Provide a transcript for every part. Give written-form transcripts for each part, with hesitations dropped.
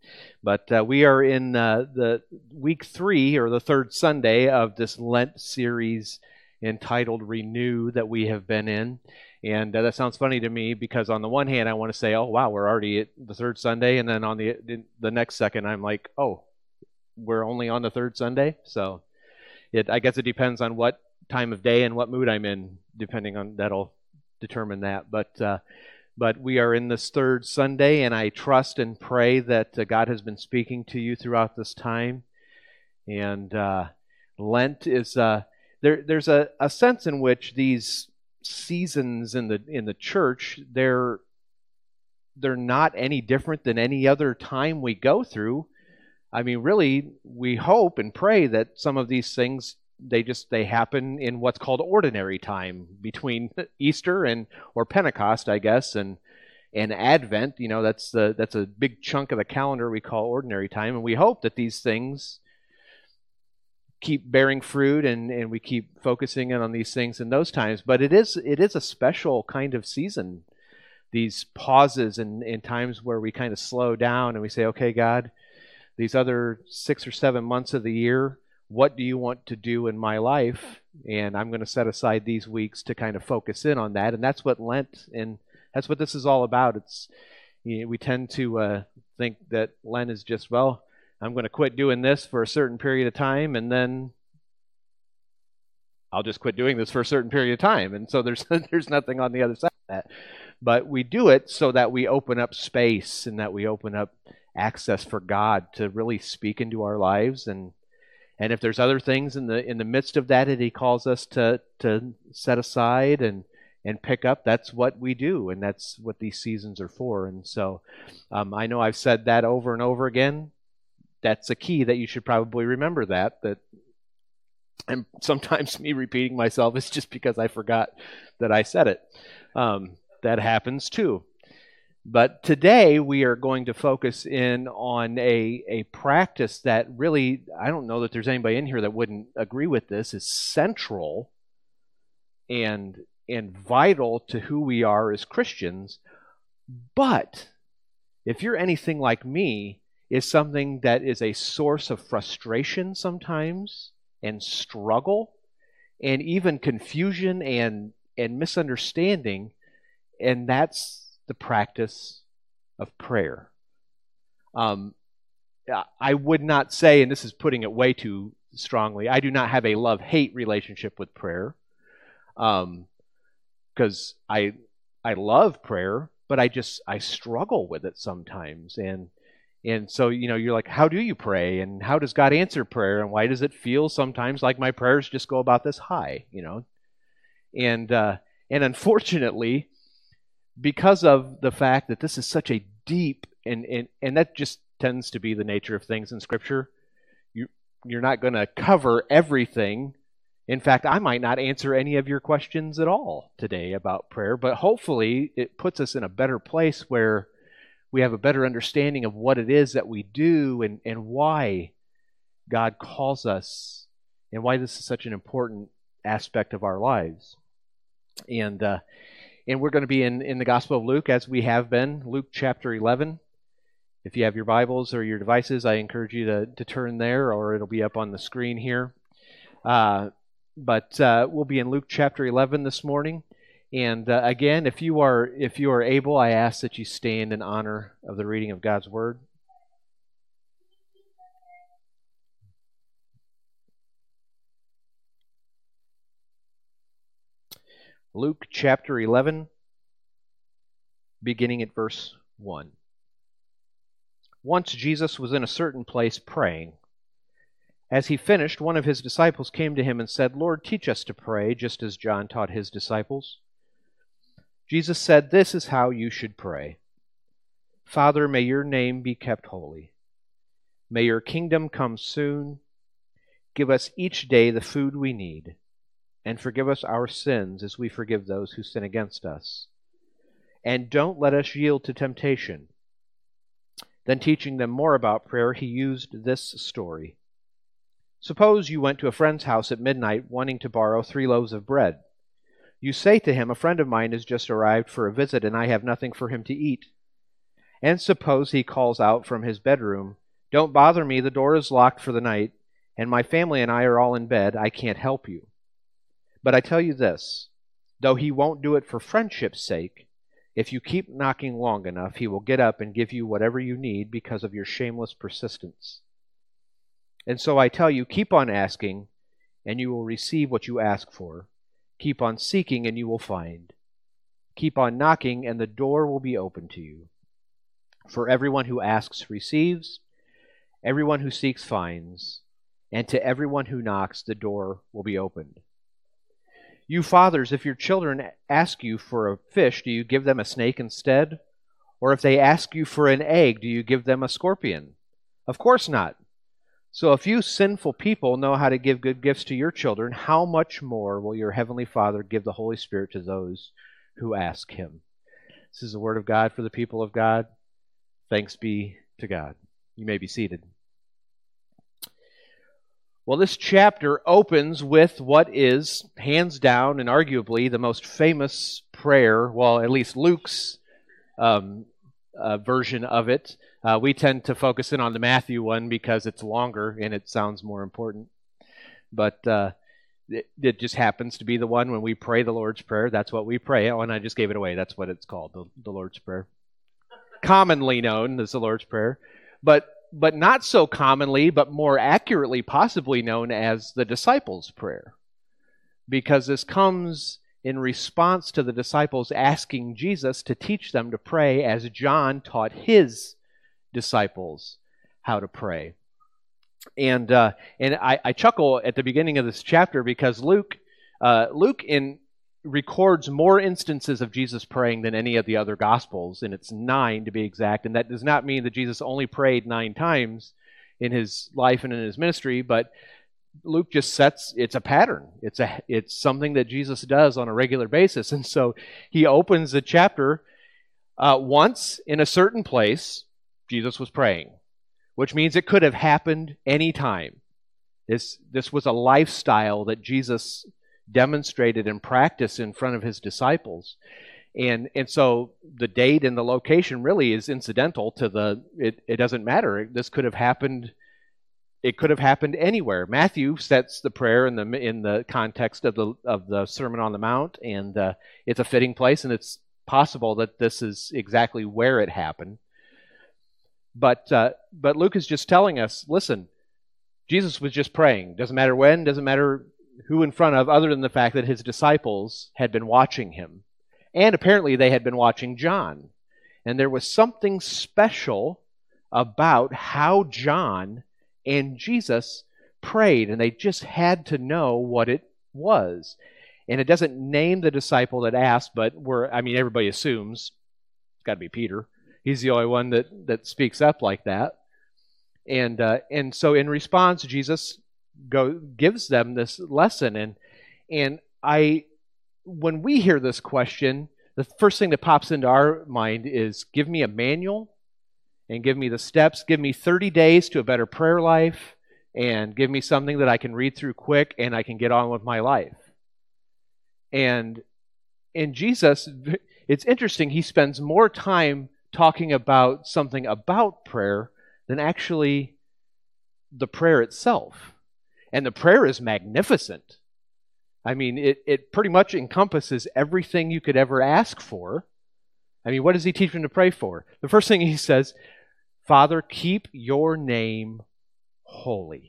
But we are in the week 3, or the third Sunday of this Lent series entitled Renew that we have been in. And that sounds funny to me because on the one hand, I want to say, oh, wow, we're already at the third Sunday. And then on the next second, I'm like, oh, we're only on the third Sunday. So I guess it depends on what time of day and what mood I'm in, depending on that'll determine that. But we are in this third Sunday, and I trust and pray that God has been speaking to you throughout this time. And Lent is there's a sense in which these seasons in the church, they're not any different than any other time we go through. I mean, really, we hope and pray that some of these things they happen in what's called ordinary time between Easter or Pentecost, I guess, and Advent. You know, that's a big chunk of the calendar we call ordinary time, and we hope that these things keep bearing fruit and we keep focusing in on these things in those times. But it is a special kind of season. These pauses and times where we kind of slow down and we say, okay, God, these other 6 or 7 months of the year, what do you want to do in my life? And I'm going to set aside these weeks to kind of focus in on that. And that's what Lent, and that's what this is all about. We tend to think that Lent is just, well, I'm going to quit doing this for a certain period of time, and then I'll just quit doing this for a certain period of time. And so there's nothing on the other side of that. But we do it so that we open up space and that we open up access for God to really speak into our lives. And if there's other things in the midst of that He calls us to set aside and pick up, that's what we do, and that's what these seasons are for. And so I know I've said that over and over again. That's a key that you should probably remember that. And sometimes me repeating myself is just because I forgot that I said it. That happens too. But today we are going to focus in on a practice that really, I don't know that there's anybody in here that wouldn't agree with this, is central and vital to who we are as Christians. But if you're anything like me, is something that is a source of frustration sometimes, and struggle, and even confusion and misunderstanding, and that's the practice of prayer. I would not say, and this is putting it way too strongly, I do not have a love-hate relationship with prayer, because I love prayer, but I struggle with it sometimes. And so, you're like, how do you pray? And how does God answer prayer? And why does it feel sometimes like my prayers just go about this high, And unfortunately, because of the fact that this is such a deep, and that just tends to be the nature of things in Scripture, you're not going to cover everything. In fact, I might not answer any of your questions at all today about prayer, but hopefully it puts us in a better place where we have a better understanding of what it is that we do and why God calls us and why this is such an important aspect of our lives. And we're going to be in the Gospel of Luke, as we have been, Luke chapter 11. If you have your Bibles or your devices, I encourage you to turn there, or it'll be up on the screen here. But we'll be in Luke chapter 11 this morning. And again, if you are able, I ask that you stand in honor of the reading of God's Word. Luke chapter 11, beginning at verse 1. Once Jesus was in a certain place praying. As he finished, one of his disciples came to him and said, "Lord, teach us to pray, just as John taught his disciples." Jesus said, "This is how you should pray. Father, may your name be kept holy. May your kingdom come soon. Give us each day the food we need, and forgive us our sins as we forgive those who sin against us. And don't let us yield to temptation." Then, teaching them more about prayer, he used this story. Suppose you went to a friend's house at midnight wanting to borrow 3 loaves of bread. You say to him, "A friend of mine has just arrived for a visit, and I have nothing for him to eat." And suppose he calls out from his bedroom, "Don't bother me, the door is locked for the night, and my family and I are all in bed. I can't help you." But I tell you this, though he won't do it for friendship's sake, if you keep knocking long enough, he will get up and give you whatever you need because of your shameless persistence. And so I tell you, keep on asking, and you will receive what you ask for. Keep on seeking, and you will find. Keep on knocking, and the door will be open to you. For everyone who asks receives, everyone who seeks finds, and to everyone who knocks the door will be opened. You fathers, if your children ask you for a fish, do you give them a snake instead? Or if they ask you for an egg, do you give them a scorpion? Of course not. So if you sinful people know how to give good gifts to your children, how much more will your heavenly Father give the Holy Spirit to those who ask him? This is the word of God for the people of God. Thanks be to God. You may be seated. Well, this chapter opens with what is, hands down and arguably, the most famous prayer, well, at least Luke's version of it. We tend to focus in on the Matthew one because it's longer and it sounds more important. But it just happens to be the one when we pray the Lord's Prayer. That's what we pray. Oh, and I just gave it away. That's what it's called, the Lord's Prayer. Commonly known as the Lord's Prayer. But not so commonly, but more accurately possibly known as the disciples' prayer. Because this comes in response to the disciples asking Jesus to teach them to pray as John taught his disciples how to pray. And I chuckle at the beginning of this chapter because Luke records more instances of Jesus praying than any of the other Gospels, and it's 9 to be exact. And that does not mean that Jesus only prayed 9 times in his life and in his ministry, but Luke just it's a pattern. It's something that Jesus does on a regular basis. And so he opens the chapter once in a certain place, Jesus was praying, which means it could have happened any time. This was a lifestyle that Jesus demonstrated and practiced in front of his disciples. And so the date and the location really is incidental to it doesn't matter. This could have happened. It could have happened anywhere. Matthew sets the prayer in the context of the Sermon on the Mount, and it's a fitting place, and it's possible that this is exactly where it happened. But Luke is just telling us, listen, Jesus was just praying. Doesn't matter when, doesn't matter who in front of, other than the fact that his disciples had been watching him. And apparently they had been watching John. And there was something special about how John and Jesus prayed, and they just had to know what it was. And it doesn't name the disciple that asked, but everybody assumes it's got to be Peter. He's the only one that speaks up like that. And so in response, Jesus gives them this lesson. And when we hear this question, the first thing that pops into our mind is, give me a manual and give me the steps. Give me 30 days to a better prayer life, and give me something that I can read through quick and I can get on with my life. And Jesus, it's interesting, he spends more time talking about something about prayer than actually the prayer itself. And the prayer is magnificent. I mean, it pretty much encompasses everything you could ever ask for. I mean, what does he teach them to pray for? The first thing he says, Father, keep your name holy.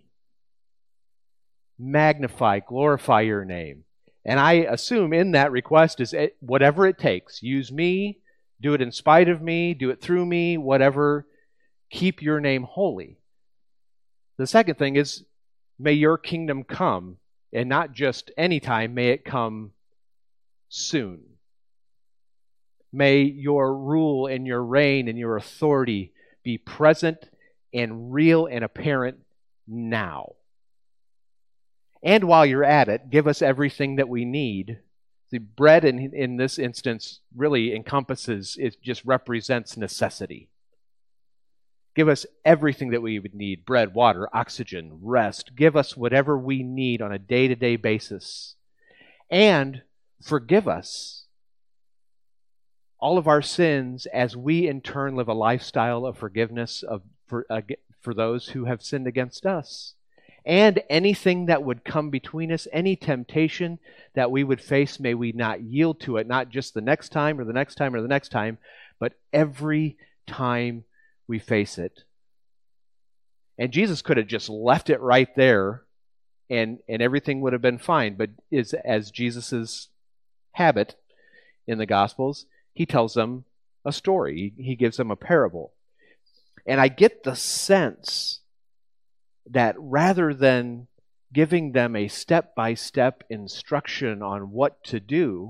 Magnify, glorify your name. And I assume in that request is whatever it takes. Use me, do it in spite of me, do it through me, whatever. Keep your name holy. The second thing is, may your kingdom come, and not just any time, may it come soon. May your rule and your reign and your authority be present and real and apparent now. And while you're at it, give us everything that we need. The bread in this instance really encompasses, it just represents necessity. Give us everything that we would need: bread, water, oxygen, rest. Give us whatever we need on a day-to-day basis. And forgive us all of our sins as we in turn live a lifestyle of forgiveness for those who have sinned against us. And anything that would come between us, any temptation that we would face, may we not yield to it, not just the next time or the next time or the next time, but every time we face it. And Jesus could have just left it right there and everything would have been fine. But as Jesus' habit in the Gospels, he tells them a story. He gives them a parable. And I get the sense that rather than giving them a step-by-step instruction on what to do,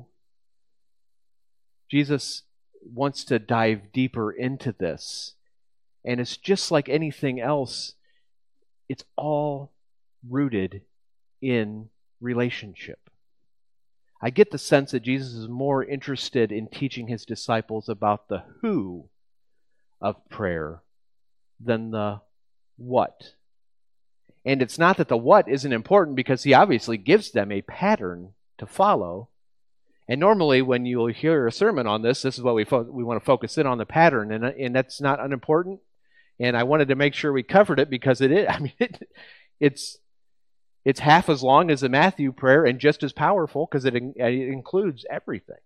Jesus wants to dive deeper into this. And it's just like anything else, it's all rooted in relationship. I get the sense that Jesus is more interested in teaching his disciples about the who of prayer than the what. And it's not that the what isn't important, because he obviously gives them a pattern to follow. And normally when you'll hear a sermon on this is what we want to focus in on, the pattern, and that's not unimportant. And I wanted to make sure we covered it because it is. I mean, it's half as long as the Matthew prayer and just as powerful because it includes everything.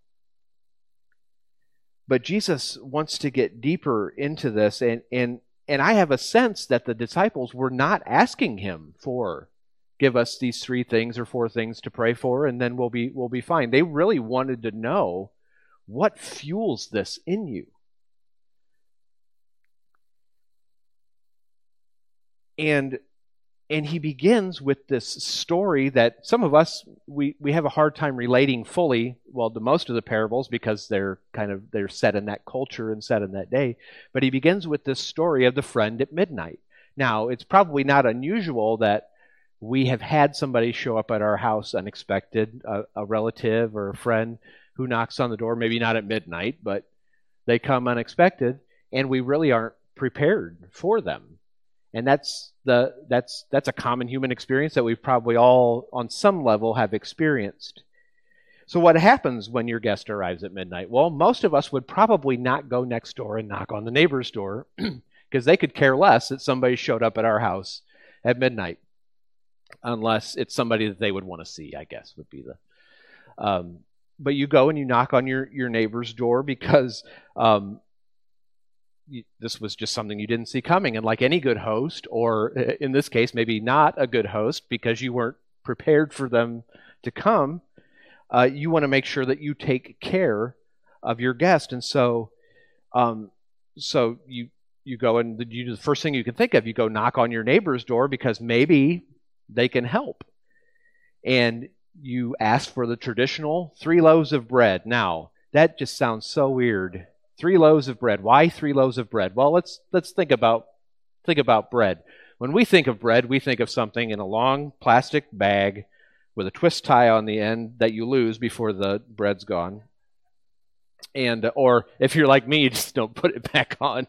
But Jesus wants to get deeper into this, and I have a sense that the disciples were not asking him for, give us these 3 things or 4 things to pray for, and then we'll be fine. They really wanted to know what fuels this in you. And he begins with this story that some of us, we have a hard time relating fully, well, to most of the parables, because they're set in that culture and set in that day. But he begins with this story of the friend at midnight. Now, it's probably not unusual that we have had somebody show up at our house unexpected, a relative or a friend who knocks on the door, maybe not at midnight, but they come unexpected, and we really aren't prepared for them. And that's a common human experience that we've probably all, on some level, have experienced. So what happens when your guest arrives at midnight? Well, most of us would probably not go next door and knock on the neighbor's door because they could care less that somebody showed up at our house at midnight, unless it's somebody that they would want to see, I guess, would be the... But you go and you knock on your neighbor's door because... this was just something you didn't see coming. And like any good host, or in this case, maybe not a good host because you weren't prepared for them to come, you want to make sure that you take care of your guest. And so you go and you do the first thing you can think of. You go knock on your neighbor's door because maybe they can help. And you ask for the traditional 3 loaves of bread. Now, that just sounds so weird. 3 loaves of bread. Why 3 loaves of bread? Well, let's think about bread. When we think of bread, we think of something in a long plastic bag with a twist tie on the end that you lose before the bread's gone. And or if you're like me, you just don't put it back on.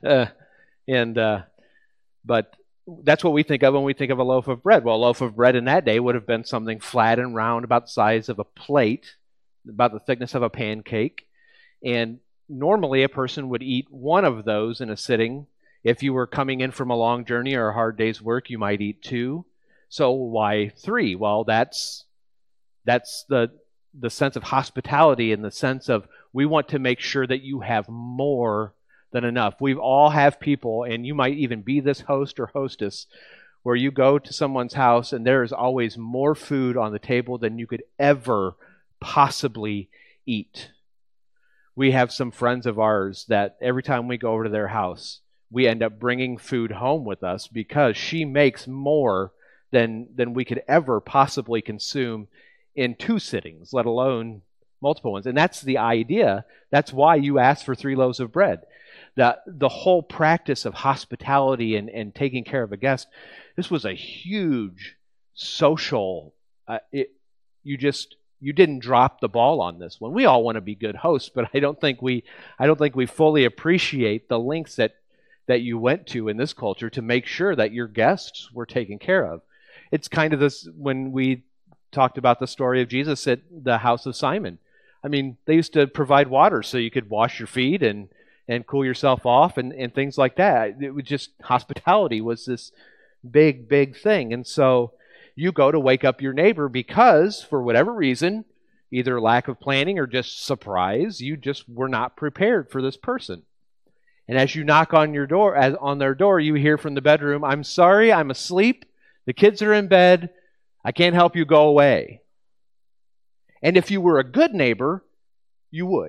But that's what we think of when we think of a loaf of bread. Well, a loaf of bread in that day would have been something flat and round, about the size of a plate, about the thickness of a pancake, and normally a person would eat 1 of those in a sitting. If you were coming in from a long journey or a hard day's work, you might eat 2. So why 3? Well, that's the sense of hospitality, in the sense of we want to make sure that you have more than enough. We all have people, and you might even be this host or hostess, where you go to someone's house and there is always more food on the table than you could ever possibly eat. We have some friends of ours that every time we go over to their house, we end up bringing food home with us because she makes more than we could ever possibly consume in 2 sittings, let alone multiple ones. And that's the idea. That's why you ask for 3 loaves of bread. The whole practice of hospitality and taking care of a guest, this was a huge social... You didn't drop the ball on this one. We all want to be good hosts, but I don't think we fully appreciate the lengths that you went to in this culture to make sure that your guests were taken care of. It's kind of this when we talked about the story of Jesus at the house of Simon. I mean, they used to provide water so you could wash your feet and cool yourself off and things like that. It was just, hospitality was this big, big thing. And so you go to wake up your neighbor because, for whatever reason, either lack of planning or just surprise, you just were not prepared for this person. And as you knock on their door, you hear from the bedroom, "I'm sorry, I'm asleep. The kids are in bed. I can't help you, go away." And if you were a good neighbor, you would.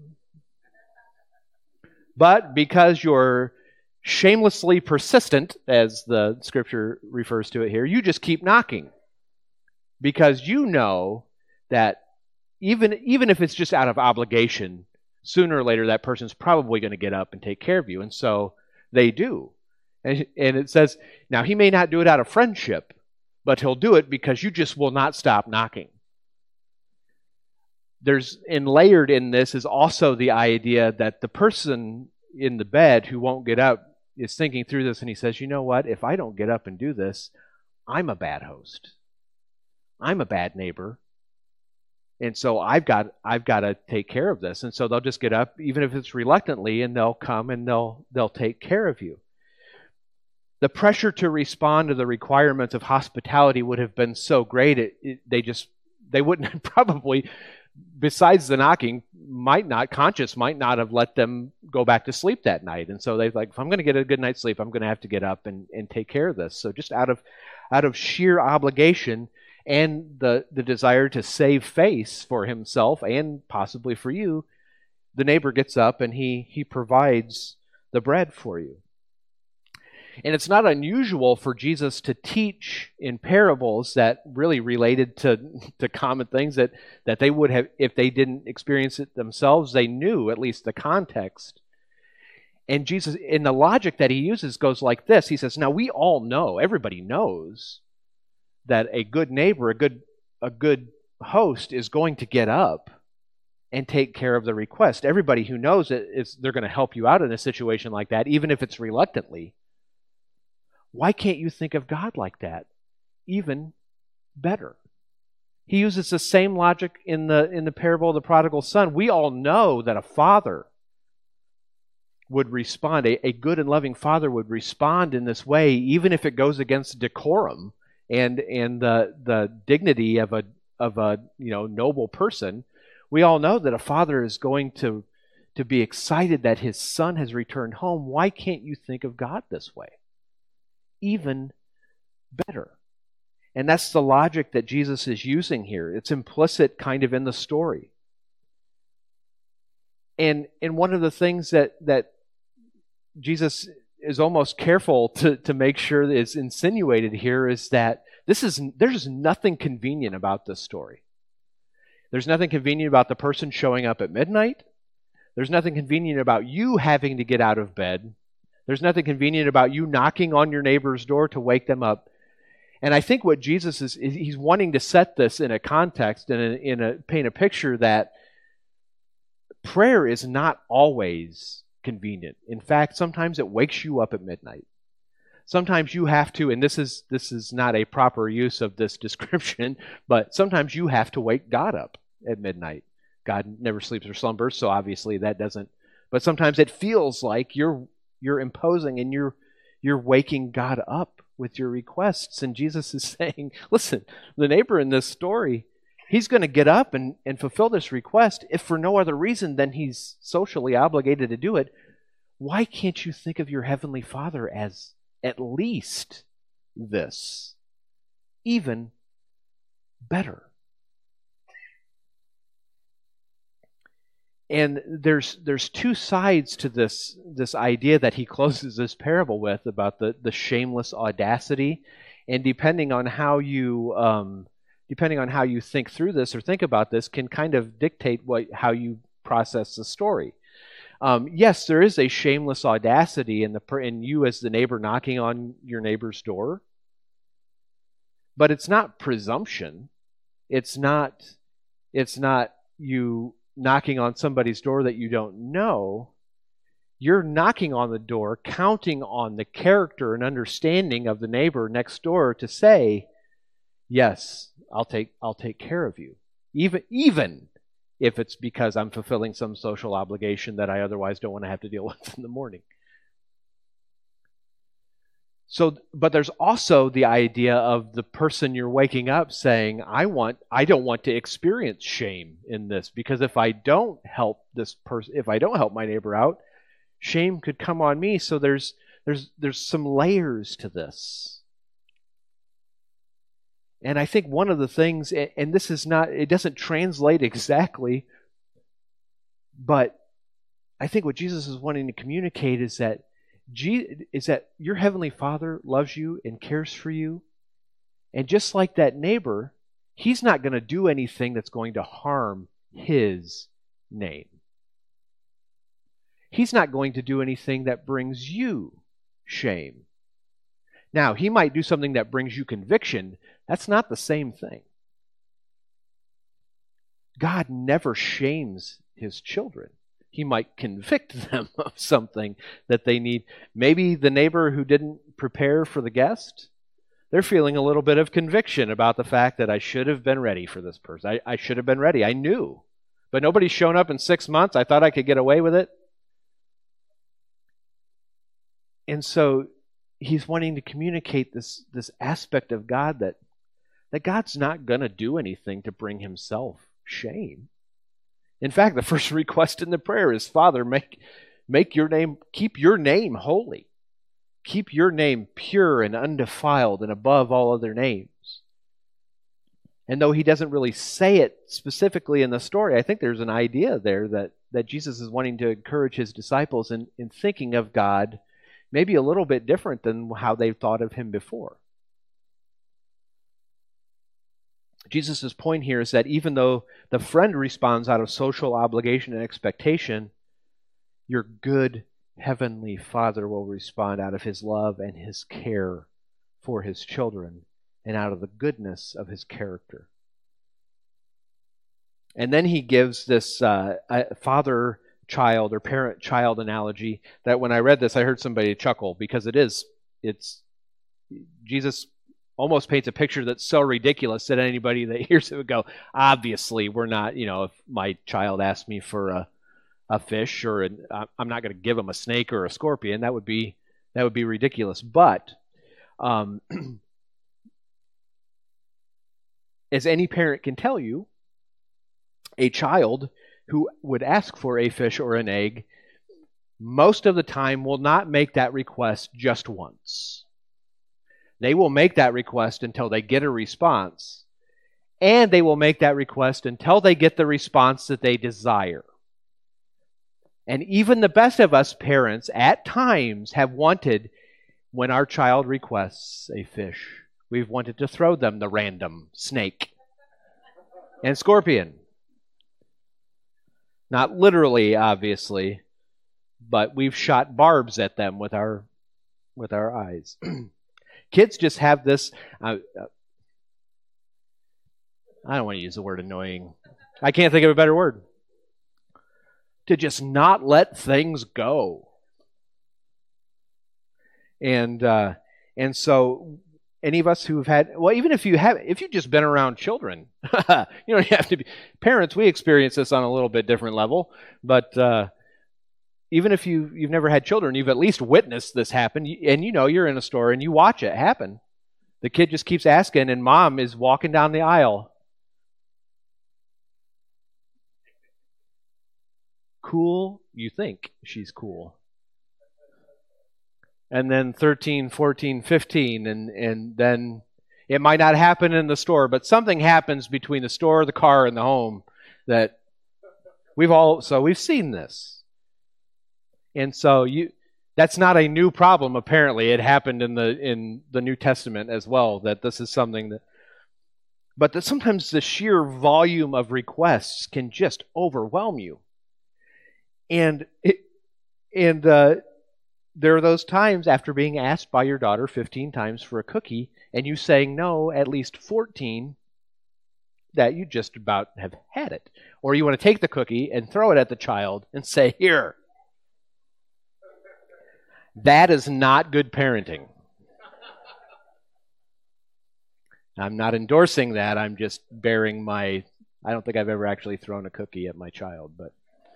But because you're shamelessly persistent, as the scripture refers to it here, you just keep knocking. Because you know that even if it's just out of obligation, sooner or later that person's probably going to get up and take care of you. And so they do. And it says, now he may not do it out of friendship, but he'll do it because you just will not stop knocking. Layered in this is also the idea that the person in the bed who won't get up is thinking through this, and he says, you know what, if I don't get up and do this, I'm a bad host. I'm a bad neighbor. And so I've got to take care of this. And so they'll just get up, even if it's reluctantly, and they'll come and they'll take care of you. The pressure to respond to the requirements of hospitality would have been so great, they wouldn't probably, besides the knocking, might not have let them go back to sleep that night. And so they're like, if I'm going to get a good night's sleep, I'm going to have to get up and take care of this. So just out of sheer obligation and the desire to save face for himself and possibly for you, the neighbor gets up and he provides the bread for you. And it's not unusual for Jesus to teach in parables that really related to common things that they would have, if they didn't experience it themselves, they knew at least the context. And Jesus, in the logic that he uses, goes like this. He says, now we all know, everybody knows, that a good neighbor, a good host is going to get up and take care of the request. Everybody who knows it, they're going to help you out in a situation like that, even if it's reluctantly. Why can't you think of God like that? Even better. He uses the same logic in the parable of the prodigal son. We all know that a father would respond, a good and loving father would respond in this way, even if it goes against decorum and the dignity of a noble person. We all know that a father is going to be excited that his son has returned home. Why can't you think of God this way? Even better. And that's the logic that Jesus is using here. It's implicit kind of in the story. And one of the things that Jesus is almost careful to make sure that is insinuated here is that there's nothing convenient about this story. There's nothing convenient about the person showing up at midnight. There's nothing convenient about you having to get out of bed. There's nothing convenient about you knocking on your neighbor's door to wake them up. And I think what Jesus is he's wanting to set this in a context and paint a picture that prayer is not always convenient. In fact, sometimes it wakes you up at midnight. Sometimes you have to, and this is not a proper use of this description, but sometimes you have to wake God up at midnight. God never sleeps or slumbers, so obviously that doesn't. But sometimes it feels like you're imposing and you're waking God up with your requests. And Jesus is saying, listen, the neighbor in this story, he's going to get up and fulfill this request if for no other reason than he's socially obligated to do it. Why can't you think of your heavenly Father as at least this? Even better. And there's two sides to this idea that he closes this parable with about the shameless audacity, and depending on how you think through this or think about this, can kind of dictate how you process the story. Yes, there is a shameless audacity in you as the neighbor knocking on your neighbor's door, but it's not presumption. It's not you knocking on somebody's door that you don't know. You're knocking on the door, counting on the character and understanding of the neighbor next door to say, yes, I'll take care of you. Even if it's because I'm fulfilling some social obligation that I otherwise don't want to have to deal with in the morning. So, but there's also the idea of the person you're waking up saying, I don't want to experience shame in this, because if I don't help this person, if I don't help my neighbor out, shame could come on me. So there's some layers to this. And I think one of the things, and this is not, it doesn't translate exactly, but I think what Jesus is wanting to communicate is that your Heavenly Father loves you and cares for you. And just like that neighbor, He's not going to do anything that's going to harm His name. He's not going to do anything that brings you shame. Now, He might do something that brings you conviction. That's not the same thing. God never shames His children. He might convict them of something that they need. Maybe the neighbor who didn't prepare for the guest, they're feeling a little bit of conviction about the fact that I should have been ready for this person. I should have been ready. I knew. But nobody's shown up in 6 months. I thought I could get away with it. And so He's wanting to communicate this aspect of God that God's not going to do anything to bring Himself shame. In fact, the first request in the prayer is, Father, keep your name holy. Keep your name pure and undefiled and above all other names. And though He doesn't really say it specifically in the story, I think there's an idea there that Jesus is wanting to encourage His disciples in thinking of God maybe a little bit different than how they've thought of Him before. Jesus' point here is that even though the friend responds out of social obligation and expectation, your good Heavenly Father will respond out of His love and His care for His children and out of the goodness of His character. And then He gives this father-child or parent-child analogy that when I read this, I heard somebody chuckle, because it's Jesus almost paints a picture that's so ridiculous that anybody that hears it would go, obviously, we're not, if my child asked me for a fish, or I'm not going to give him a snake or a scorpion. That would be ridiculous. But as any parent can tell you, a child who would ask for a fish or an egg most of the time will not make that request just once. They will make that request until they get a response, and they will make that request until they get the response that they desire. And even the best of us parents at times have wanted, when our child requests a fish, we've wanted to throw them the random snake and scorpion. Not literally, obviously, but we've shot barbs at them with our eyes. Kids just have this, I don't want to use the word annoying. I can't think of a better word. To just not let things go. And so any of us who've had, well, even if you've just been around children, you don't have to be, parents, we experience this on a little bit different level, but even if you've never had children, you've at least witnessed this happen, and you're in a store and you watch it happen. The kid just keeps asking, and mom is walking down the aisle. Cool, you think she's cool. And then 13, 14, 15, and then it might not happen in the store, but something happens between the store, the car, and the home that we've seen this. And so that's not a new problem, apparently. It happened in the New Testament as well, that this is something but that sometimes the sheer volume of requests can just overwhelm you. And there are those times after being asked by your daughter 15 times for a cookie, and you saying no at least 14, that you just about have had it. Or you want to take the cookie and throw it at the child and say, here. That is not good parenting. I'm not endorsing that. I'm just bearing my I don't think I've ever actually thrown a cookie at my child, but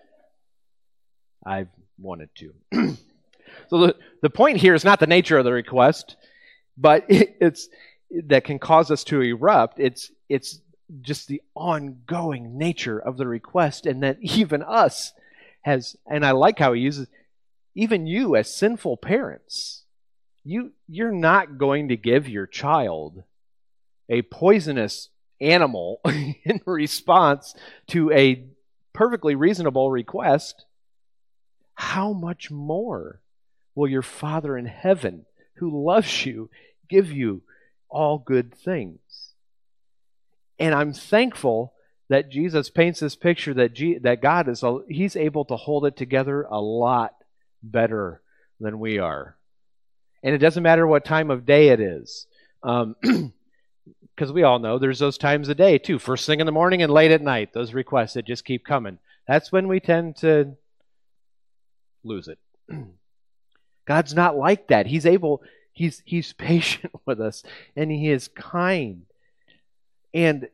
I've wanted to. So the point here is not the nature of the request, but it's that can cause us to erupt. It's just the ongoing nature of the request, and that even us has, and I like how he uses, even you as sinful parents, you're not going to give your child a poisonous animal in response to a perfectly reasonable request. How much more will your Father in heaven, who loves you, give you all good things? And I'm thankful that Jesus paints this picture that God He's able to hold it together a lot better than we are. And it doesn't matter what time of day it is. Because we all know there's those times of day too. First thing in the morning and late at night. Those requests that just keep coming. That's when we tend to lose it. God's not like that. He's patient with us, and He is kind. And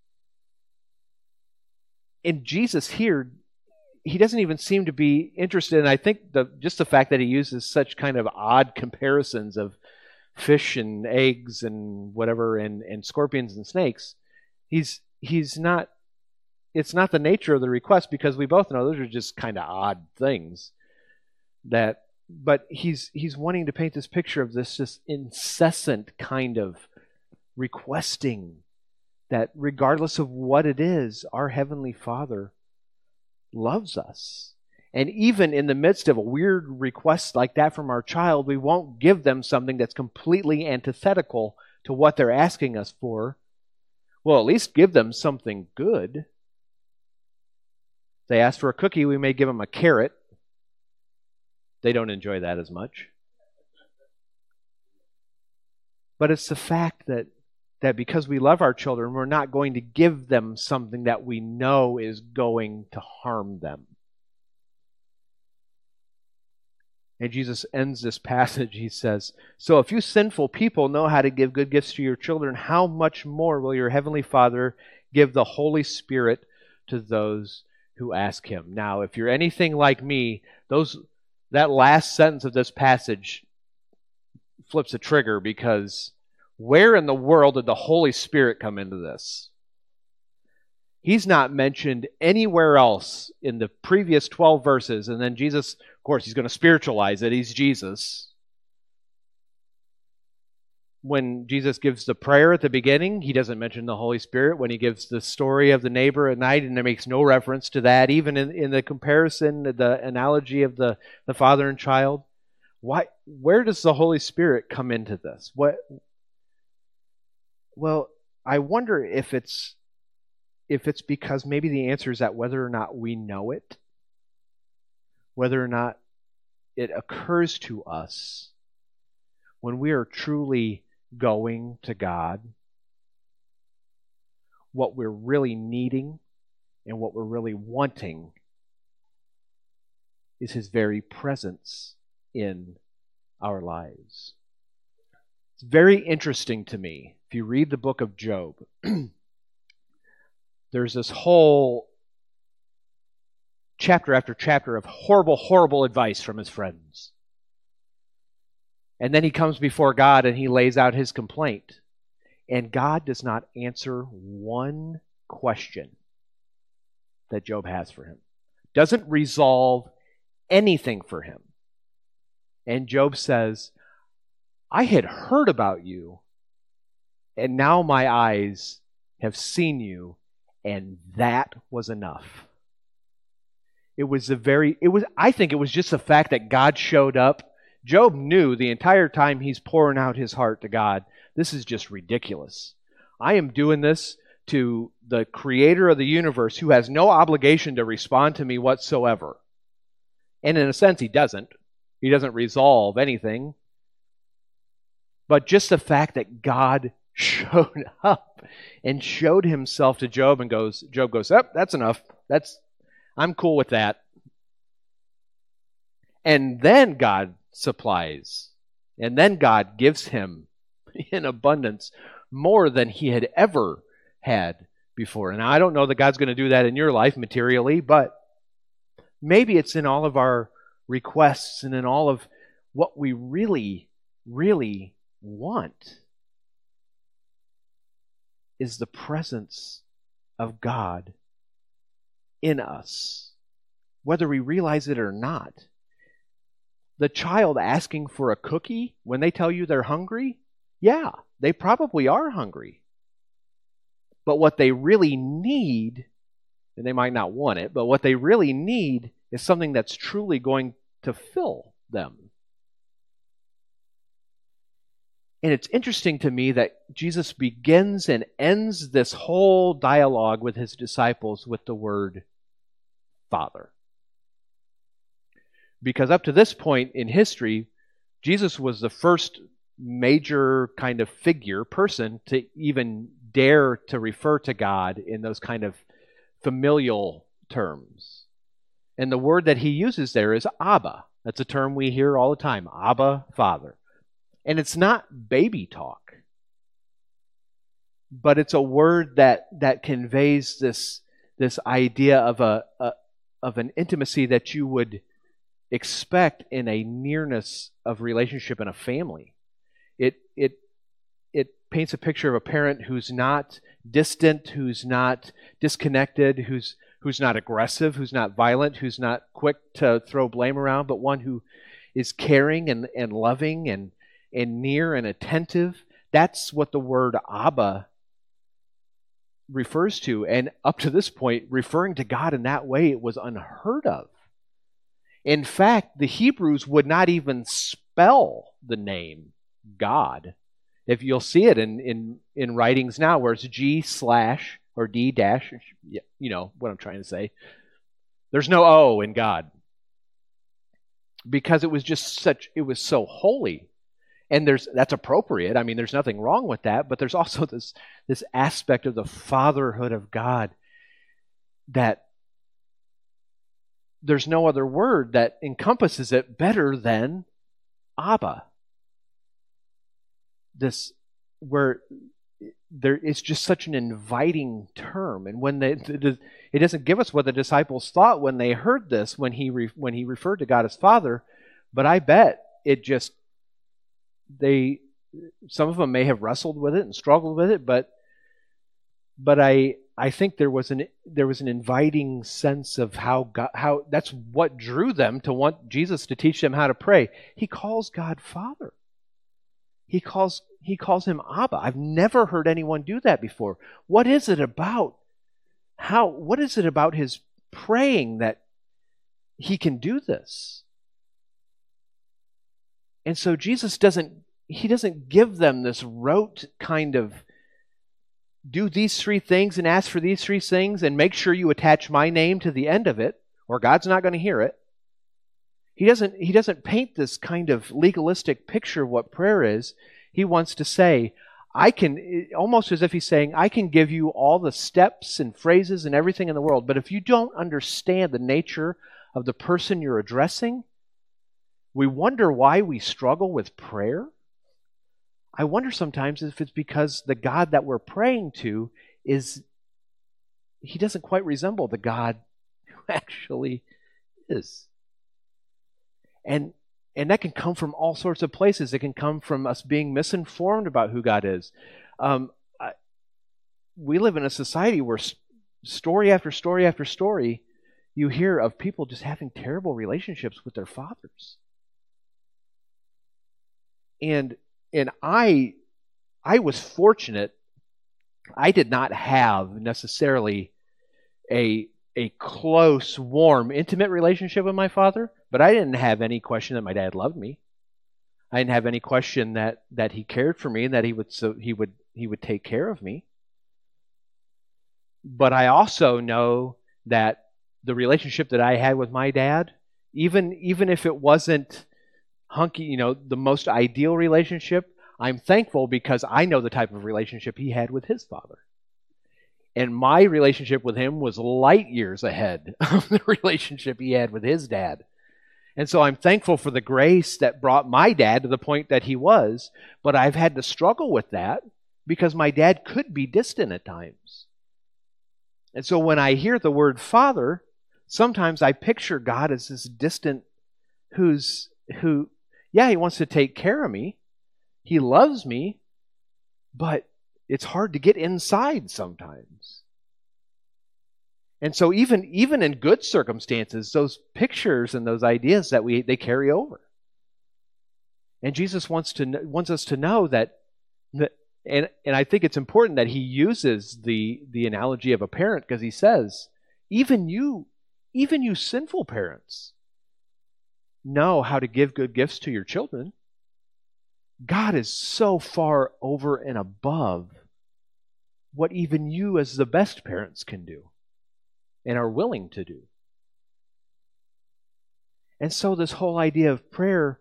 Jesus here, He doesn't even seem to be interested. And I think just the fact that He uses such kind of odd comparisons of fish and eggs and whatever, and scorpions and snakes, he's not. It's not the nature of the request, because we both know those are just kind of odd things. But he's wanting to paint this picture of this just incessant kind of requesting, that regardless of what it is, our Heavenly Father loves us. And even in the midst of a weird request like that from our child, we won't give them something that's completely antithetical to what they're asking us for. We'll at least give them something good. If they ask for a cookie, we may give them a carrot. They don't enjoy that as much. But it's the fact that because we love our children, we're not going to give them something that we know is going to harm them. And Jesus ends this passage, he says, "So if you sinful people know how to give good gifts to your children, how much more will your Heavenly Father give the Holy Spirit to those who ask Him?" Now, if you're anything like me, that last sentence of this passage flips a trigger, because where in the world did the Holy Spirit come into this? He's not mentioned anywhere else in the previous 12 verses. And then Jesus, of course, He's going to spiritualize it. He's Jesus. When Jesus gives the prayer at the beginning, He doesn't mention the Holy Spirit. When He gives the story of the neighbor at night, and it makes no reference to that, even in the comparison, the analogy of the father and child. Where does the Holy Spirit come into this? Well, I wonder if it's because maybe the answer is that whether or not we know it, whether or not it occurs to us when we are truly going to God, what we're really needing and what we're really wanting is His very presence in our lives. It's very interesting to me. If you read the book of Job, there's this whole chapter after chapter of horrible, horrible advice from his friends. And then he comes before God and he lays out his complaint. And God does not answer one question that Job has for him. Doesn't resolve anything for him. And Job says, "I had heard about you, and now my eyes have seen you, and that was enough." I think it was just the fact that God showed up. Job knew the entire time he's pouring out his heart to God, this is just ridiculous. I am doing this to the creator of the universe, who has no obligation to respond to me whatsoever. And in a sense, he doesn't. He doesn't resolve anything. But just the fact that God showed up and showed himself to Job, and Job goes, "Oh, that's enough. I'm cool with that." And then God supplies. And then God gives him in abundance more than he had ever had before. And I don't know that God's going to do that in your life materially, but maybe it's in all of our requests and in all of what we really, really want is the presence of God in us, whether we realize it or not. The child asking for a cookie when they tell you they're hungry, yeah, they probably are hungry. But what they really need, and they might not want it, but what they really need is something that's truly going to fill them. And it's interesting to me that Jesus begins and ends this whole dialogue with his disciples with the word Father. Because up to this point in history, Jesus was the first major kind of person to even dare to refer to God in those kind of familial terms. And the word that he uses there is Abba. That's a term we hear all the time, Abba, Father. And it's not baby talk, but it's a word that conveys this idea of an intimacy that you would expect in a nearness of relationship in a family. It paints a picture of a parent who's not distant, who's not disconnected, who's not aggressive, who's not violent, who's not quick to throw blame around, but one who is caring and loving and near and attentive. That's what the word Abba refers to. And up to this point, referring to God in that way, it was unheard of. In fact, the Hebrews would not even spell the name God. If you'll see it in writings now, where it's G/ or D-, you know what I'm trying to say. There's no O in God. Because it was so holy. And that's appropriate. I mean, there's nothing wrong with that, but there's also this aspect of the fatherhood of God that there's no other word that encompasses it better than Abba. It's just such an inviting term, and when it doesn't give us what the disciples thought when they heard this, when he referred to God as Father, but I bet some of them may have wrestled with it and struggled with it, but I think there was an inviting sense of how that's what drew them to want Jesus to teach them how to pray. He calls God Father. He calls him Abba. I've never heard anyone do that before. What is it about his praying that he can do this? And so Jesus doesn't give them this rote kind of do these three things and ask for these three things and make sure you attach my name to the end of it, or God's not going to hear it. He doesn't paint this kind of legalistic picture of what prayer is. He wants to say, almost as if he's saying, I can give you all the steps and phrases and everything in the world, but if you don't understand the nature of the person you're addressing, we wonder why we struggle with prayer. I wonder sometimes if it's because the God that we're praying to he doesn't quite resemble the God who actually is. And that can come from all sorts of places. It can come from us being misinformed about who God is. We live in a society where story after story after story, you hear of people just having terrible relationships with their fathers. And I was fortunate. I did not have necessarily a close, warm, intimate relationship with my father, but I didn't have any question that my dad loved me. I didn't have any question that he cared for me and that he would take care of me. But I also know that the relationship that I had with my dad, even if it wasn't hunky, the most ideal relationship, I'm thankful because I know the type of relationship he had with his father. And my relationship with him was light years ahead of the relationship he had with his dad. And so I'm thankful for the grace that brought my dad to the point that he was, but I've had to struggle with that because my dad could be distant at times. And so when I hear the word Father, sometimes I picture God as this distant who, yeah, he wants to take care of me. He loves me, but it's hard to get inside sometimes. And so even in good circumstances, those pictures and those ideas that they carry over. And Jesus wants us to know that and I think it's important that he uses the analogy of a parent, because he says, even you sinful parents know how to give good gifts to your children. God is so far over and above what even you as the best parents can do and are willing to do. And so this whole idea of prayer,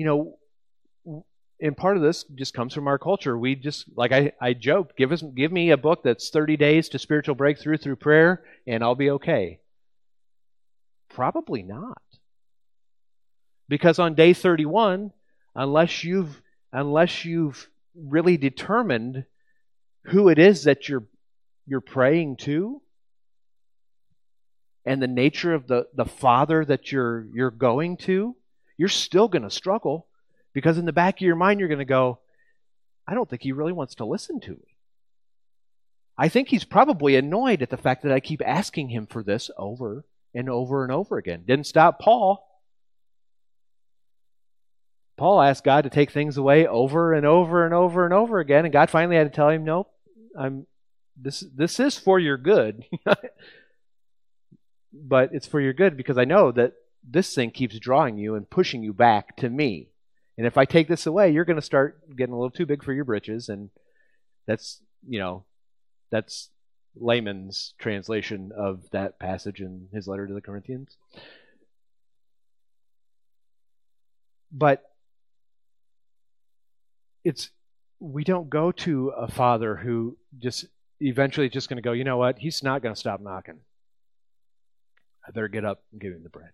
and part of this just comes from our culture. We just, like I joked, give me a book that's 30 days to spiritual breakthrough through prayer, and I'll be okay. Probably not. Because on day 31, unless you've really determined who it is that you're praying to, and the nature of the Father that you're going to, you're still going to struggle. Because in the back of your mind, you're going to go, I don't think he really wants to listen to me. I think he's probably annoyed at the fact that I keep asking him for this over and over and over again. Didn't stop Paul. Paul asked God to take things away over and over and over and over again, and God finally had to tell him, "Nope, this is for your good." But it's for your good because I know that this thing keeps drawing you and pushing you back to me. And if I take this away, you're going to start getting a little too big for your britches. And that's layman's translation of that passage in his letter to the Corinthians. But we don't go to a Father who just eventually just going to go, you know what, he's not going to stop knocking. I better get up and give him the bread.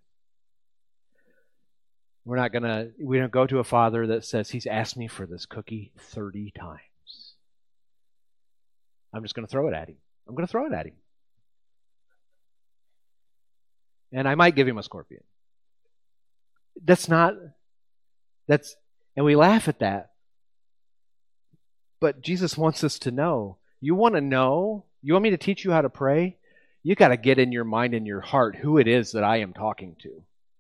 We don't go to a Father that says he's asked me for this cookie 30 times. I'm just going to throw it at him. I'm going to throw it at him. And I might give him a scorpion. And we laugh at that. But Jesus wants us to know. You want to know? You want me to teach you how to pray? You got to get in your mind and your heart who it is that I am talking to.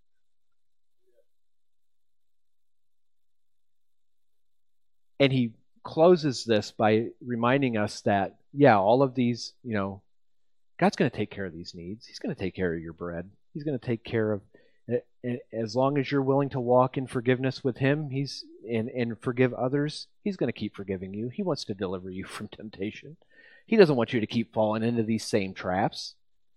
And he closes this by reminding us that, all of these, God's going to take care of these needs. He's going to take care of your bread. He's going to take care of, as long as you're willing to walk in forgiveness with him, and forgive others, he's going to keep forgiving you. He wants to deliver you from temptation. He doesn't want you to keep falling into these same traps.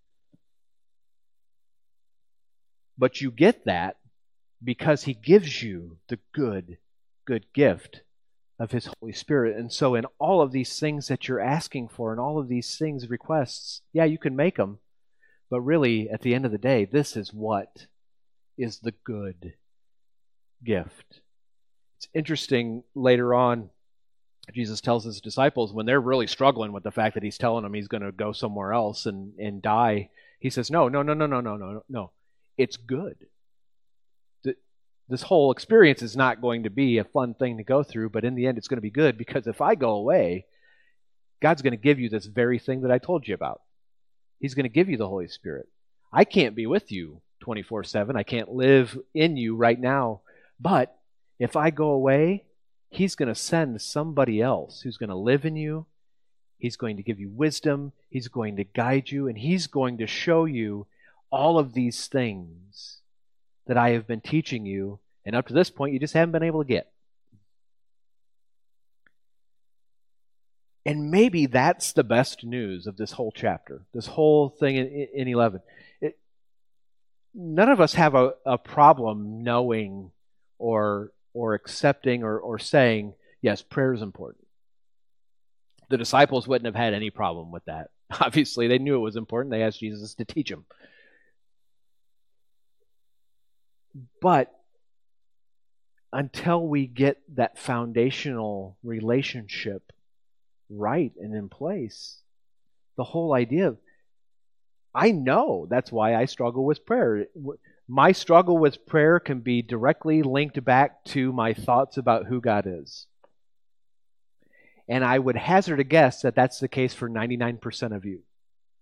But you get that because he gives you the good gift of his Holy Spirit. And so in all of these things that you're asking for, and all of these things, requests, you can make them. But really, at the end of the day, this is what is the good gift. It's interesting, later on, Jesus tells his disciples, when they're really struggling with the fact that he's telling them he's going to go somewhere else and die, he says, no. It's good. This whole experience is not going to be a fun thing to go through, but in the end it's going to be good, because if I go away, God's going to give you this very thing that I told you about. He's going to give you the Holy Spirit. I can't be with you 24/7. I can't live in you right now. But if I go away, he's going to send somebody else who's going to live in you. He's going to give you wisdom. He's going to guide you, and he's going to show you all of these things that I have been teaching you, and up to this point, you just haven't been able to get. And maybe that's the best news of this whole chapter, this whole thing in 11. None of us have a problem knowing or accepting or saying, yes, prayer is important. The disciples wouldn't have had any problem with that. Obviously, they knew it was important. They asked Jesus to teach them. But until we get that foundational relationship right and in place, the whole idea of I know that's why I struggle with prayer. My struggle with prayer can be directly linked back to my thoughts about who God is. And I would hazard a guess that that's the case for 99% of you.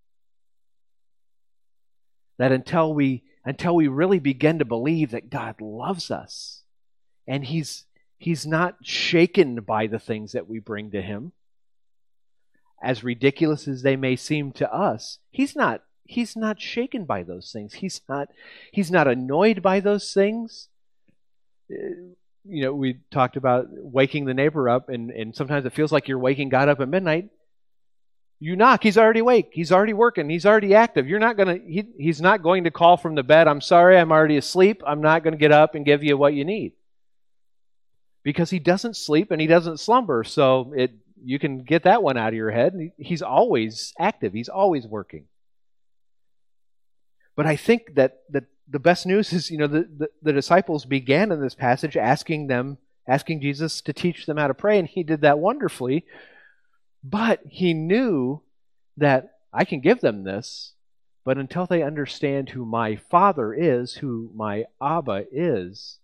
That until we really begin to believe that God loves us and He's not shaken by the things that we bring to Him, as ridiculous as they may seem to us, He's not shaken by those things. He's not annoyed by those things. We talked about waking the neighbor up, and sometimes it feels like you're waking God up at midnight. You knock, He's already awake. He's already working. He's already active. He's not going to call from the bed, "I'm sorry, I'm already asleep. I'm not going to get up and give you what you need." Because He doesn't sleep and He doesn't slumber. So you can get that one out of your head. He's always active. He's always working. But I think that the best news is, the disciples began in this passage asking Jesus to teach them how to pray, and He did that wonderfully. But He knew that I can give them this, but until they understand who my Father is, who my Abba is,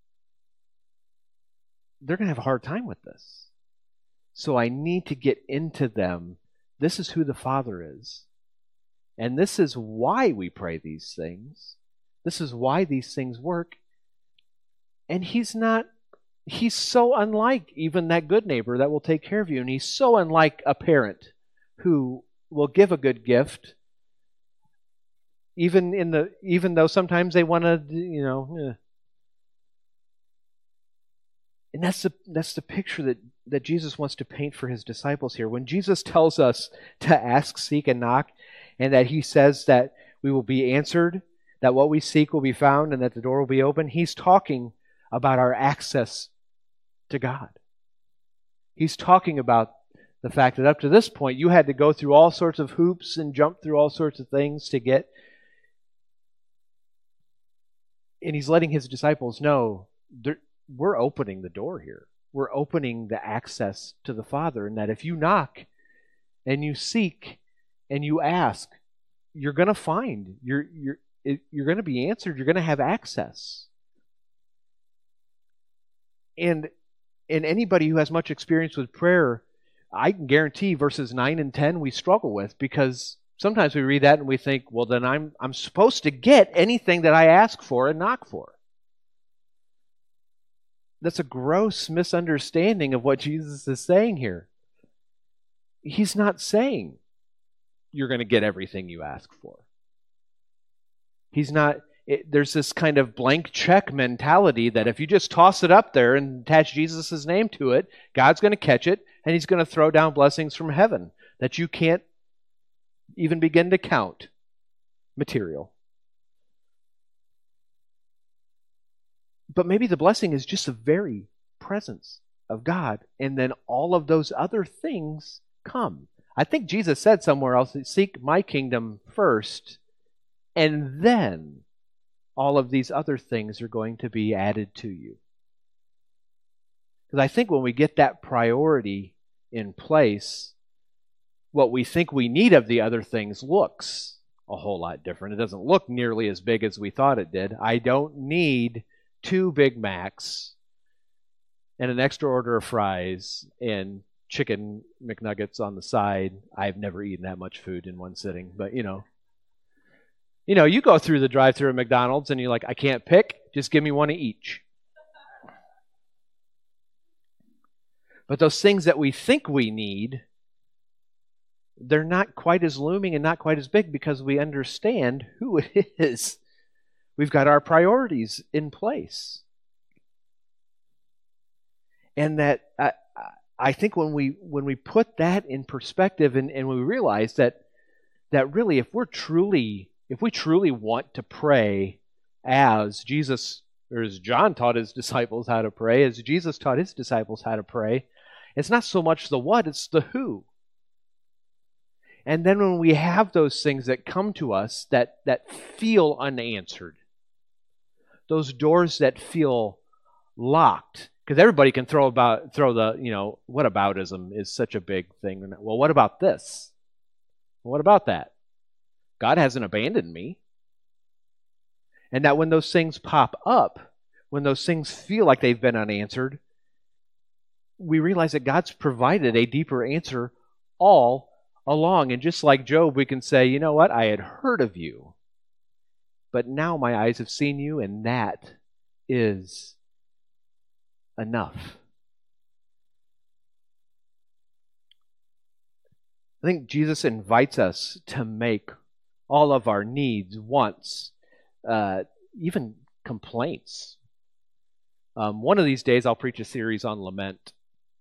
they're going to have a hard time with this. So I need to get into them. This is who the Father is. And this is why we pray these things. This is why these things work. And He's so unlike even that good neighbor that will take care of you. And He's so unlike a parent who will give a good gift, even though sometimes they want to, And that's the picture that Jesus wants to paint for His disciples here. When Jesus tells us to ask, seek, and knock, and that He says that we will be answered, that what we seek will be found, and that the door will be open, He's talking about our access to God. He's talking about the fact that up to this point, you had to go through all sorts of hoops and jump through all sorts of things to get. And He's letting His disciples know we're opening the door here. We're opening the access to the Father, and that if you knock and you seek and you ask, you're going to find. You're going to be answered. You're going to have access. And anybody who has much experience with prayer, I can guarantee verses 9 and 10 we struggle with, because sometimes we read that and we think, well, then I'm supposed to get anything that I ask for and knock for. That's a gross misunderstanding of what Jesus is saying here. He's not saying you're going to get everything you ask for. He's not. There's this kind of blank check mentality that if you just toss it up there and attach Jesus' name to it, God's going to catch it and He's going to throw down blessings from heaven that you can't even begin to count. Material. But maybe the blessing is just the very presence of God, and then all of those other things come. I think Jesus said somewhere else, seek my kingdom first, and then all of these other things are going to be added to you. Because I think when we get that priority in place, what we think we need of the other things looks a whole lot different. It doesn't look nearly as big as we thought it did. I don't need 2 Big Macs and an extra order of fries and chicken McNuggets on the side. I've never eaten that much food in one sitting, but you go through the drive-thru at McDonald's and you're like, I can't pick, just give me one of each. But those things that we think we need, they're not quite as looming and not quite as big because we understand who it is. We've got our priorities in place. And that I think when we put that in perspective and we realize that really if we truly want to pray as Jesus, or as John taught his disciples how to pray, as Jesus taught His disciples how to pray, it's not so much the what, it's the who. And then when we have those things that come to us that feel unanswered, those doors that feel locked, because everybody can throw the, whataboutism is such a big thing. Well, what about this? What about that? God hasn't abandoned me. And that when those things pop up, when those things feel like they've been unanswered, we realize that God's provided a deeper answer all along. And just like Job, we can say, you know what? I had heard of you, but now my eyes have seen you, and that is enough. I think Jesus invites us to make all of our needs, wants, even complaints. One of these days I'll preach a series on lament.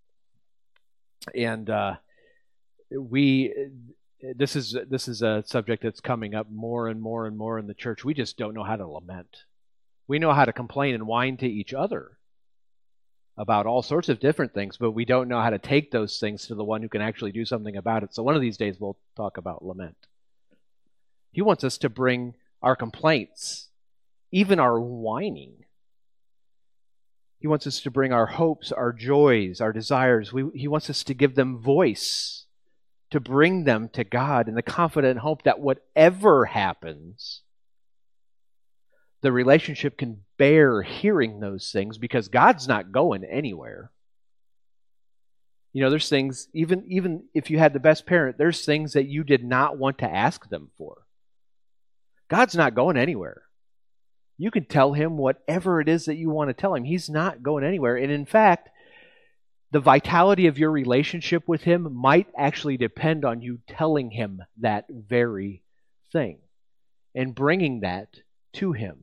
And this is a subject that's coming up more and more and more in the church. We just don't know how to lament. We know how to complain and whine to each other about all sorts of different things, but we don't know how to take those things to the one who can actually do something about it. So one of these days we'll talk about lament. He wants us to bring our complaints, even our whining. He wants us to bring our hopes, our joys, our desires. He wants us to give them voice, to bring them to God in the confident hope that whatever happens, the relationship can bear hearing those things because God's not going anywhere. You know, there's things, even if you had the best parent, there's things that you did not want to ask them for. God's not going anywhere. You can tell him whatever it is that you want to tell him. He's not going anywhere. And in fact, the vitality of your relationship with him might actually depend on you telling him that very thing and bringing that to him.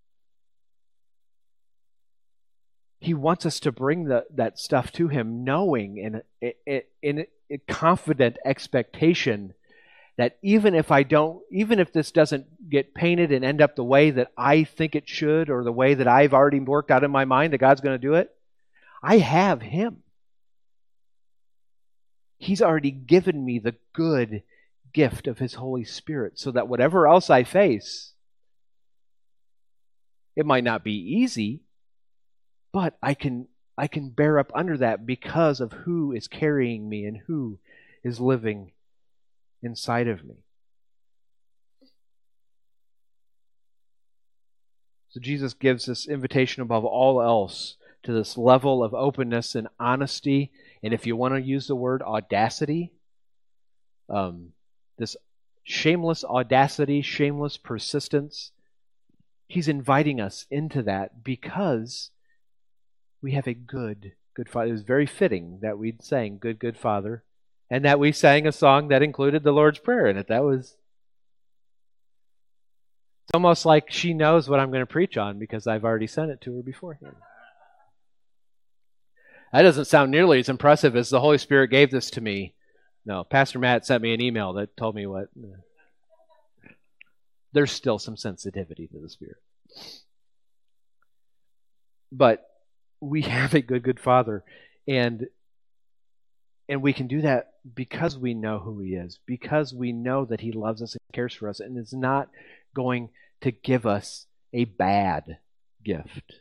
He wants us to bring that stuff to him, knowing in a confident expectation that even if this doesn't get painted and end up the way that I think it should, or the way that I've already worked out in my mind that God's going to do it, I have him. He's already given me the good gift of his Holy Spirit, so that whatever else I face, it might not be easy, but I can bear up under that because of who is carrying me and who is living inside of me. So Jesus gives this invitation above all else to this level of openness and honesty, and if you want to use the word audacity, this shameless audacity, shameless persistence, he's inviting us into that because we have a good Father. It was very fitting that we'd sang Good, Good Father, and that we sang a song that included the Lord's Prayer in it. It's almost like she knows what I'm going to preach on because I've already sent it to her beforehand. That doesn't sound nearly as impressive as the Holy Spirit gave this to me. No, Pastor Matt sent me an email that told me what. There's still some sensitivity to the Spirit. But we have a good Father, and we can do that because we know who he is, because we know that he loves us and cares for us and is not going to give us a bad gift.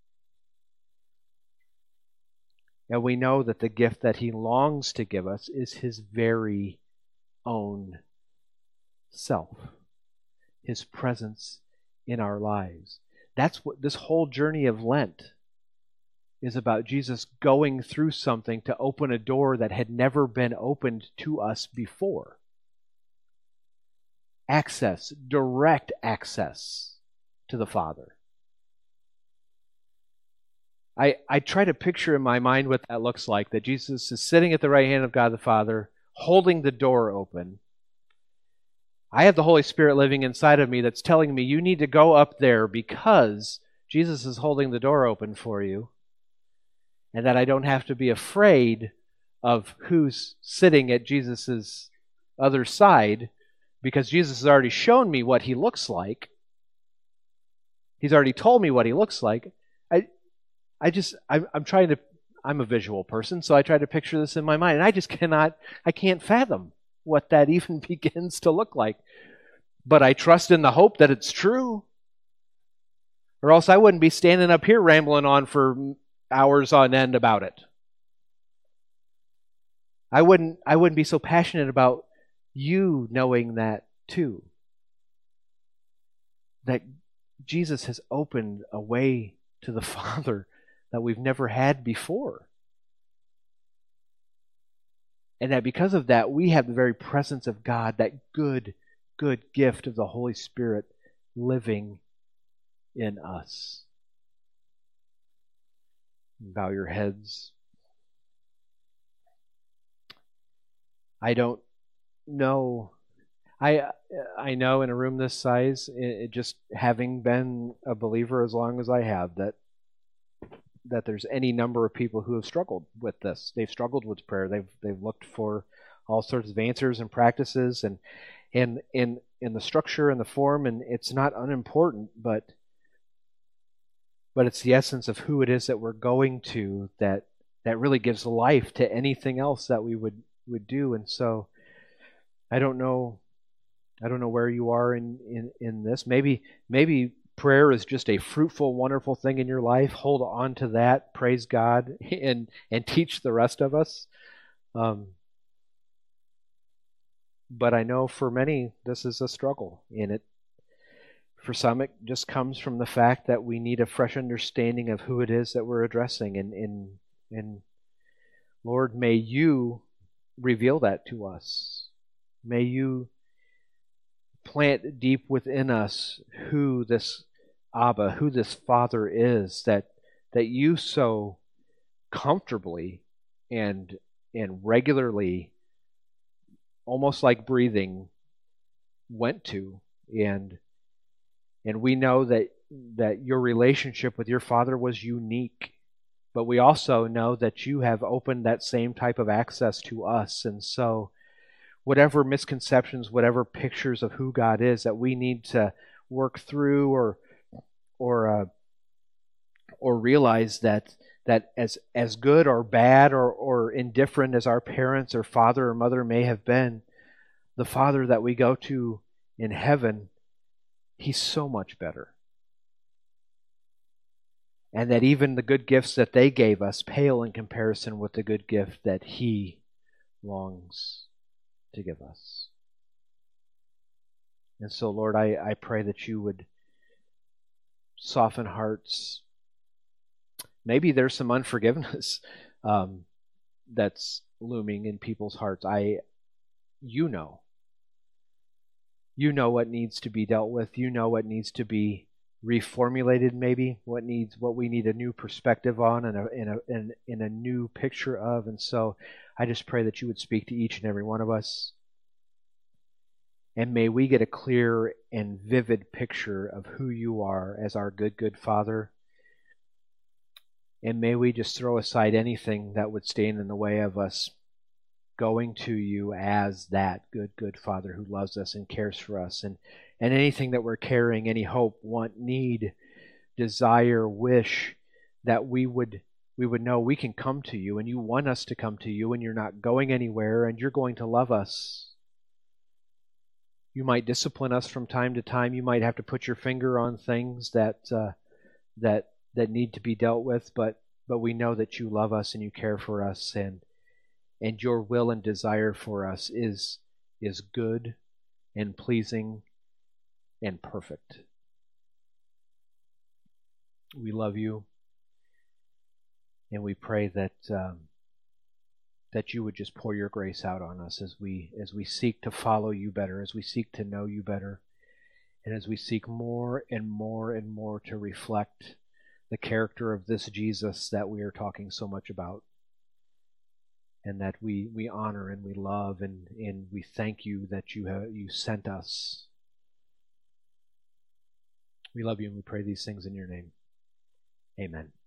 And we know that the gift that he longs to give us is his very own self, his presence in our lives. That's what this whole journey of Lent is about, Jesus going through something to open a door that had never been opened to us before. Access, direct access to the Father. I try to picture in my mind what that looks like, that Jesus is sitting at the right hand of God the Father, holding the door open. I have the Holy Spirit living inside of me that's telling me, you need to go up there because Jesus is holding the door open for you. And that I don't have to be afraid of who's sitting at Jesus' other side, because Jesus has already shown me what he looks like. He's already told me what he looks like. I'm a visual person, so I try to picture this in my mind, and I can't fathom what that even begins to look like. But I trust in the hope that it's true, or else I wouldn't be standing up here rambling on for hours on end about it. I wouldn't be so passionate about you knowing that too. that Jesus has opened a way to the Father that we've never had before. And that because of that, we have the very presence of God, that good gift of the Holy Spirit living in us. Bow your heads. I don't know. I know in a room this size, just having been a believer as long as I have, that there's any number of people who have struggled with this. They've struggled with prayer. They've looked for all sorts of answers and practices and in the structure and the form, and it's not unimportant, but it's the essence of who it is that we're going to that really gives life to anything else that we would do. And so I don't know where you are in this. Maybe prayer is just a fruitful, wonderful thing in your life. Hold on to that, praise God, and teach the rest of us. But I know for many, this is a struggle in it. For some, it just comes from the fact that we need a fresh understanding of who it is that we're addressing. And Lord, may you reveal that to us. May you plant deep within us who this Abba, who this Father is, that you so comfortably and regularly, almost like breathing, went to. And we know that your relationship with your Father was unique, but we also know that you have opened that same type of access to us. And so whatever misconceptions, whatever pictures of who God is that we need to work through or realize that as good or bad or indifferent as our parents or father or mother may have been, the Father that we go to in heaven, He's so much better. And that even the good gifts that they gave us pale in comparison with the good gift that He longs to give us. And so, Lord, I pray that you would soften hearts. Maybe there's some unforgiveness that's looming in people's hearts. You know what needs to be dealt with. You know what needs to be reformulated, maybe what we need a new perspective on and in a new picture of. And so I just pray that you would speak to each and every one of us, and may we get a clear and vivid picture of who you are as our good Father. And may we just throw aside anything that would stand in the way of us going to you as that good Father who loves us and cares for us. And anything that we're carrying, any hope, want, need, desire, wish, that we would know we can come to you, and you want us to come to you, and you're not going anywhere, and you're going to love us. You might discipline us from time to time. You might have to put your finger on things that need to be dealt with, but we know that you love us and you care for us, and your will and desire for us is good and pleasing and perfect. We love you, and we pray that you would just pour your grace out on us as we seek to follow you better, as we seek to know you better, and as we seek more and more and more to reflect the character of this Jesus that we are talking so much about, and that we honor and we love and we thank you that you sent us. We love you, and we pray these things in your name. Amen.